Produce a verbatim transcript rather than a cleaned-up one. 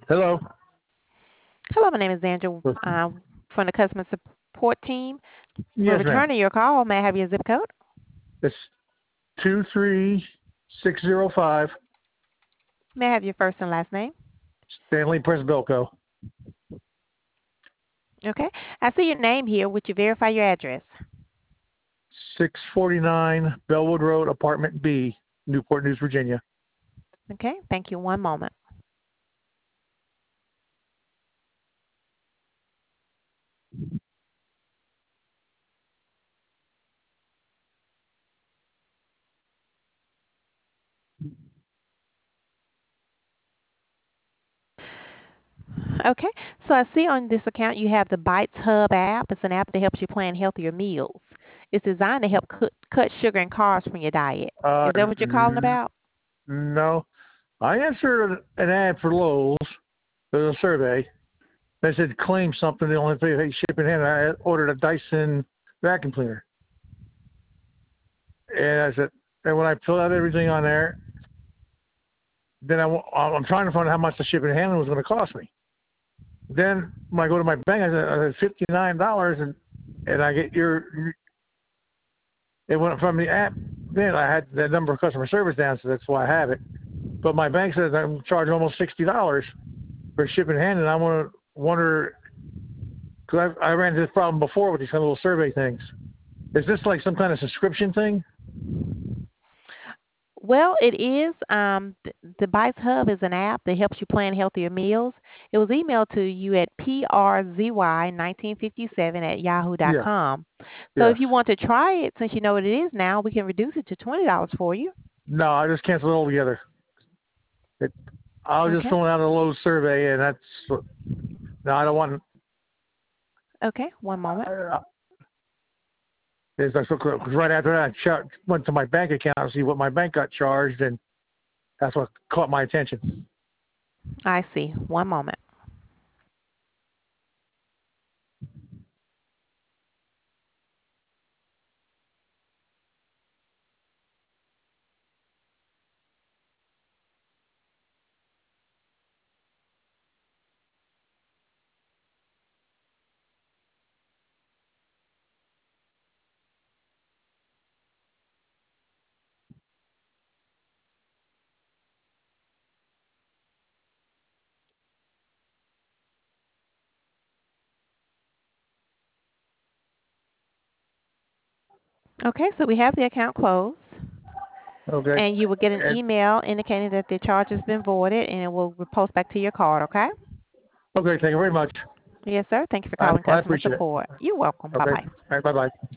Hello. Hello, my name is Andrew um, from the customer support team. We're Yes, ma'am. returning your call. May I have your zip code? It's two three six zero five May I have your first and last name? Stanley Presbilco. Okay. I see your name here. Would you verify your address? six forty-nine Bellwood Road, Apartment B, Newport News, Virginia. Okay. Thank you. One moment. Okay. So I see on this account you have the Bites Hub app. It's an app that helps you plan healthier meals. It's designed to help cut, cut sugar and carbs from your diet. Uh, Is that what you're calling n- about? no. I answered an ad for Lowe's. There's a survey. They said claim something. The only thing they ship in hand. I ordered a Dyson vacuum cleaner. And I said, and when I filled out everything on there, then I, I'm trying to find out how much the shipping and handling was going to cost me. Then when I go to my bank, I said, I said fifty-nine dollars, and and I get your. It went from the app. Then I had the number of customer service down, so that's why I have it. But my bank says I'm charging almost sixty dollars for shipping and handling. I want to wonder because I, I ran into this problem before with these kind of little survey things. Is this like some kind of subscription thing? Well, it is. Um, th- the Bites Hub is an app that helps you plan healthier meals. It was emailed to you at p r z y nineteen fifty-seven at yahoo dot Yeah. com. So Yes. if you want to try it, since you know what it is now, we can reduce it to twenty dollars for you. No, I just canceled it altogether. It, I was just Okay. filling out a Lowe's survey, and that's what- no, I don't want. Okay. One moment. Uh, is I took because right after that, I ch- went to my bank account to see what my bank got charged, and that's what caught my attention. I see. One moment. Okay. So we have the account closed, Okay. and you will get an And, email indicating that the charge has been voided, and it will post back to your card. Okay. okay. Thank you very much. Yes, sir. Thank you for I, calling I customer appreciate it. support. You're welcome. Bye Okay. bye. All right. Bye bye.